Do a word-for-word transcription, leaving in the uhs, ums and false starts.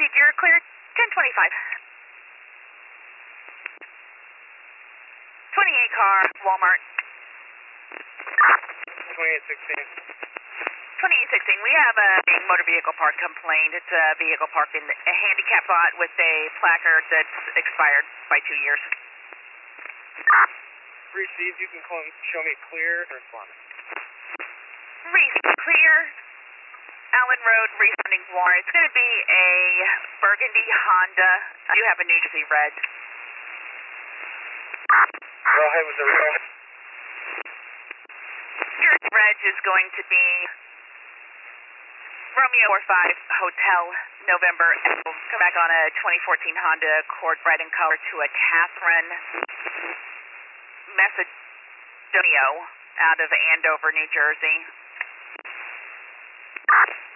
proceed, you're clear. ten twenty-five. twenty-eight car, Walmart. twenty-eight sixteen. twenty-eight sixteen, we have a motor vehicle park complaint. It's a vehicle parked in a handicap lot with a placard that's expired by two years. Received, you can call, show me clear and respond. Received, clear. Allen Road, responding Warren. It's going to be a burgundy Honda. I do have a New Jersey red. Go ahead with the red. Your red is going to be Romeo four five Hotel November. Come back on a twenty fourteen Honda Accord red in color to a Catherine Macedonio out of Andover, New Jersey.